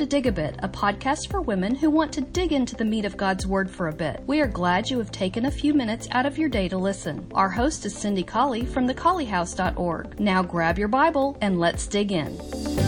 Dig a Bit, a podcast for women who want to dig into the meat of God's Word for a bit. We are glad you have taken a few minutes out of your day to listen. Our host is Cindy Colley from thecolleyhouse.org. Now grab your Bible and let's dig in.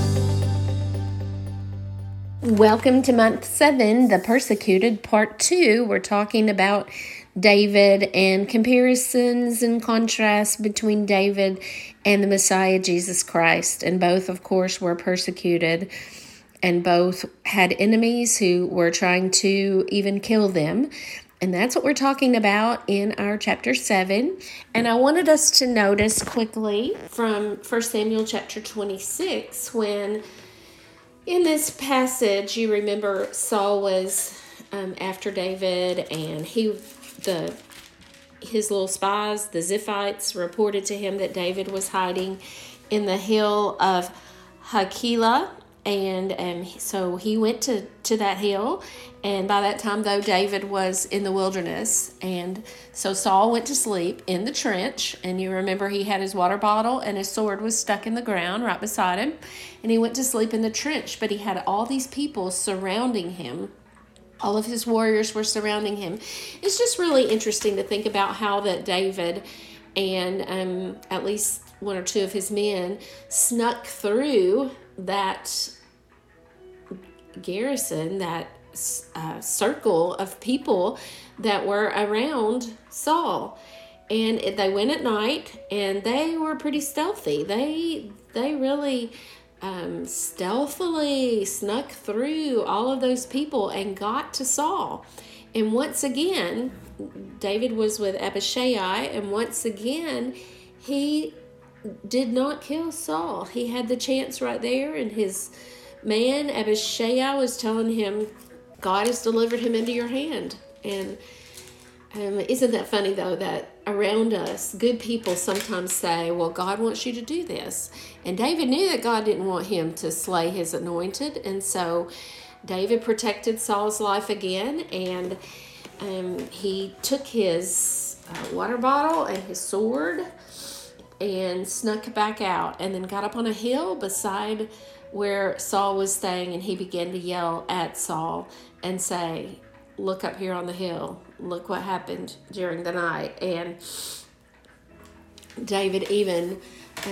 Welcome to month 7, The Persecuted, part 2. We're talking about David and comparisons and contrasts between David and the Messiah, Jesus Christ. And both, of course, were persecuted, and both had enemies who were trying to even kill them. And that's what we're talking about in our chapter 7. And I wanted us to notice quickly from 1 Samuel chapter 26, when in this passage, you remember Saul was after David, and his little spies, the Ziphites, reported to him that David was hiding in the hill of Hakilah, and so he went to that hill, and by that time, though, David was in the wilderness, and so Saul went to sleep in the trench, and you remember he had his water bottle, and his sword was stuck in the ground right beside him, and he went to sleep in the trench, but he had all these people surrounding him. All of his warriors were surrounding him. It's just really interesting to think about how that David and at least one or two of his men snuck through that garrison, that circle of people that were around Saul. And they went at night, and they were pretty stealthy. They really stealthily snuck through all of those people and got to Saul. And once again, David was with Abishai, and once again, he did not kill Saul. He had the chance right there, and his man, Abishai, was telling him, God has delivered him into your hand. And isn't that funny, though, that around us, good people sometimes say, well, God wants you to do this. And David knew that God didn't want him to slay his anointed. And so David protected Saul's life again. And he took his water bottle and his sword and snuck back out, and then got up on a hill beside where Saul was staying. And he began to yell at Saul and say, look up here on the hill. Look what happened during the night. And David even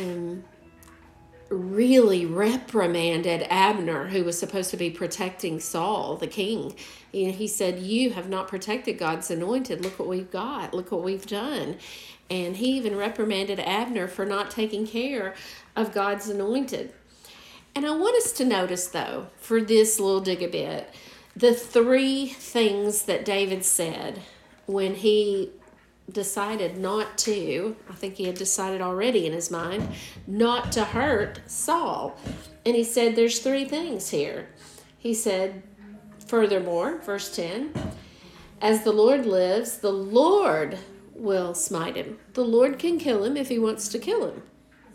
really reprimanded Abner, who was supposed to be protecting Saul, the king. He said, you have not protected God's anointed. Look what we've got. Look what we've done. And he even reprimanded Abner for not taking care of God's anointed. And I want us to notice, though, for this little dig a bit, the 3 things that David said when he decided not to, I think he had decided already in his mind, not to hurt Saul. And he said there's 3 things here. He said, furthermore, verse 10, as the Lord lives, the Lord will smite him. The Lord can kill him if he wants to kill him.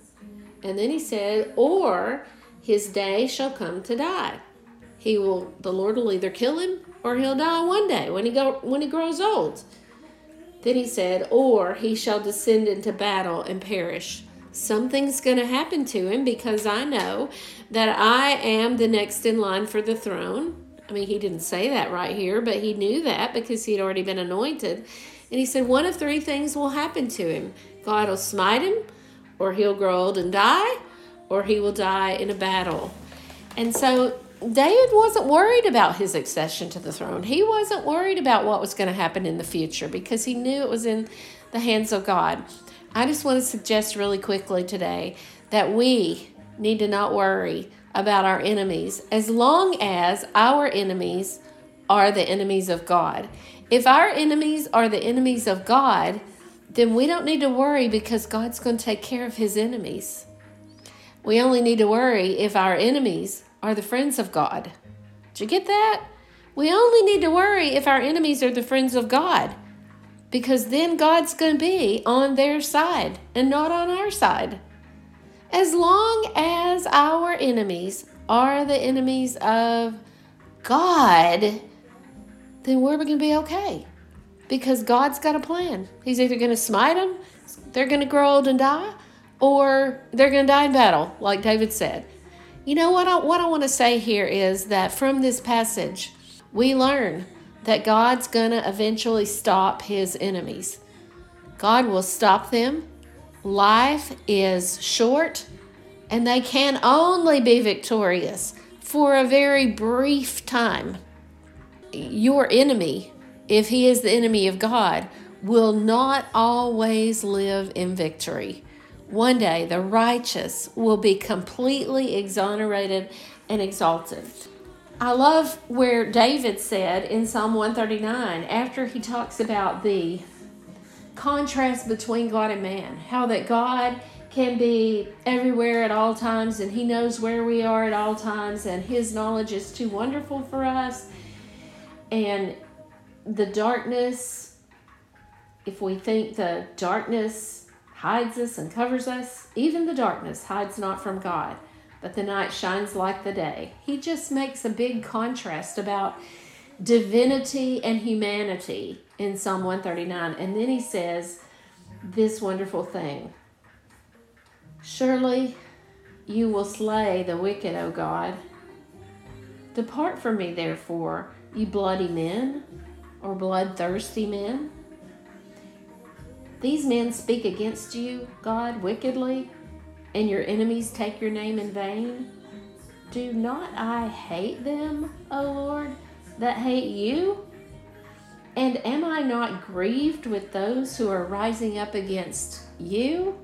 And then he said, or his day shall come to die. The Lord will either kill him or he'll die one day when he grows old. Then he said, or he shall descend into battle and perish. Something's going to happen to him, because I know that I am the next in line for the throne. I mean, he didn't say that right here, but he knew that because he'd already been anointed. And he said one of 3 things will happen to him. God will smite him, or he'll grow old and die, or he will die in a battle. And so David wasn't worried about his accession to the throne. He wasn't worried about what was going to happen in the future, because he knew it was in the hands of God. I just want to suggest really quickly today that we need to not worry about our enemies, as long as our enemies are the enemies of God. If our enemies are the enemies of God, then we don't need to worry, because God's going to take care of his enemies. We only need to worry if our enemies are the friends of God. Did you get that? We only need to worry if our enemies are the friends of God, because then God's going to be on their side and not on our side. As long as our enemies are the enemies of God, then we're going to be okay, because God's got a plan. He's either going to smite them, they're going to grow old and die, or they're going to die in battle, like David said. You know what I want to say here is that from this passage, we learn that God's going to eventually stop his enemies. God will stop them. Life is short, and they can only be victorious for a very brief time. Your enemy, if he is the enemy of God, will not always live in victory. One day, the righteous will be completely exonerated and exalted. I love where David said in Psalm 139, after he talks about the contrast between God and man, how that God can be everywhere at all times, and he knows where we are at all times, and his knowledge is too wonderful for us. And the darkness, if we think the darkness hides us and covers us, even the darkness hides not from God, but the night shines like the day. He just makes a big contrast about divinity and humanity in Psalm 139. And then he says this wonderful thing: surely you will slay the wicked, O God. Depart from me, therefore, you bloody men, or bloodthirsty men. These men speak against you, God, wickedly, and your enemies take your name in vain. Do not I hate them, O Lord, that hate you? And am I not grieved with those who are rising up against you?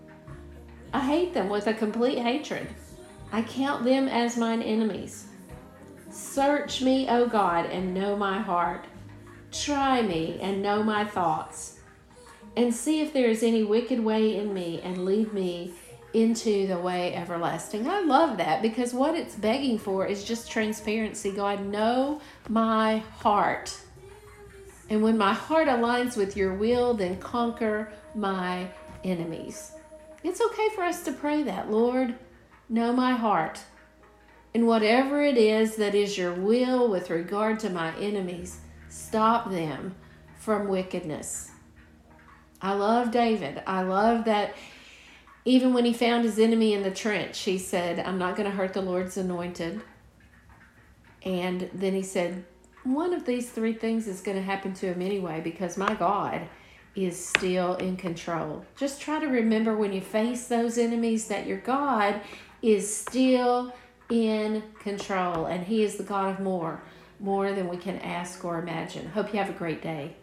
I hate them with a complete hatred. I count them as mine enemies. Search me, O God, and know my heart. Try me and know my thoughts, and see if there is any wicked way in me, and lead me into the way everlasting. I love that, because what it's begging for is just transparency. God, know my heart. And when my heart aligns with your will, then conquer my enemies. It's okay for us to pray that. Lord, know my heart. And whatever it is that is your will with regard to my enemies, stop them from wickedness. I love David. I love that even when he found his enemy in the trench, he said, I'm not going to hurt the Lord's anointed. And then he said, one of these three things is going to happen to him anyway, because my God is still in control. Just try to remember when you face those enemies that your God is still in control, and he is the God of more than we can ask or imagine. Hope you have a great day.